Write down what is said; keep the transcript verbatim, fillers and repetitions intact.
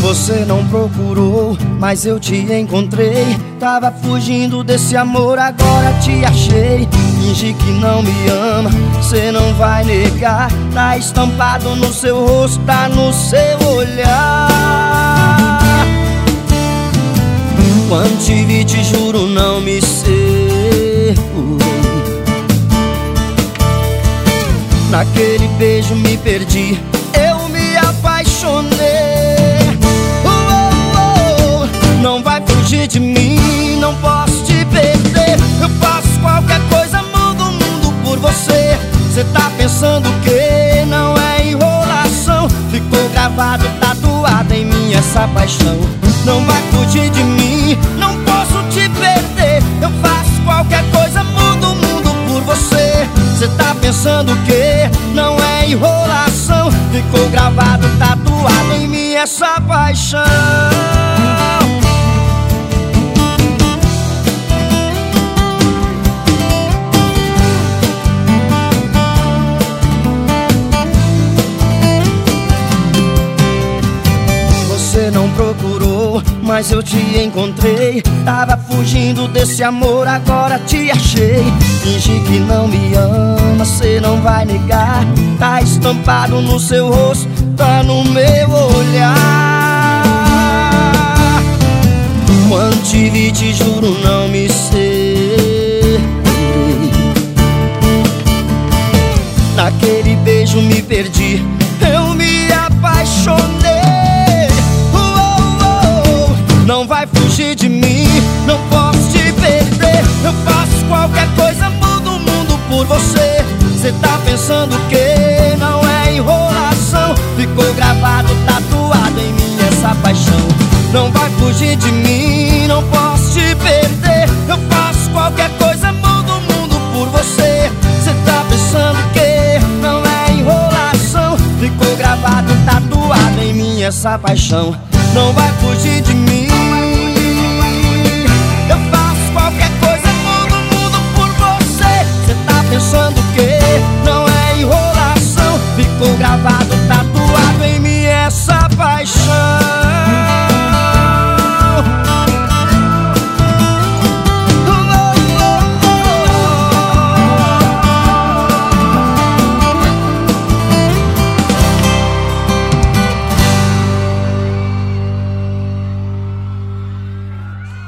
Você não procurou, mas eu te encontrei. Tava fugindo desse amor, agora te achei. Finge que não me ama, cê não vai negar. Tá estampado no seu rosto, tá no seu olhar. Quando te vi, te juro, não me segurei. Naquele beijo me perdi, eu me apaixonei. Não vai fugir de mim, não posso te perder. Eu faço qualquer coisa, mudo o mundo por você. Cê tá pensando que não é enrolação? Ficou gravado, tatuado em mim essa paixão. Não vai fugir de mim, não posso te perder. Eu faço qualquer coisa, mudo o mundo por você. Cê tá pensando que não é enrolação? Ficou gravado, tatuado em mim essa paixão. Você não procurou, mas eu te encontrei. Tava fugindo desse amor, agora te achei. Finge que não me ama, cê não vai negar. Tá estampado no seu rosto, tá no meu olhar. Quando te vi, te juro, não me segurei. Naquele beijo me perdi, eu me apaixonei. Não vai fugir de mim, não posso te perder. Eu faço qualquer coisa, mudo o mundo por você. Cê tá pensando que não é enrolação? Ficou gravado, tatuado em mim essa paixão. Não vai fugir de mim, não posso te perder. Eu faço qualquer coisa, mudo o mundo por você. Cê tá pensando que não é enrolação? Ficou gravado, tatuado em mim essa paixão. Não vai fugir de mim. Eu faço qualquer coisa, mudo o mundo por você. Cê tá pensando que não é enrolação? Ficou gravado, tatuado em mim essa paixão.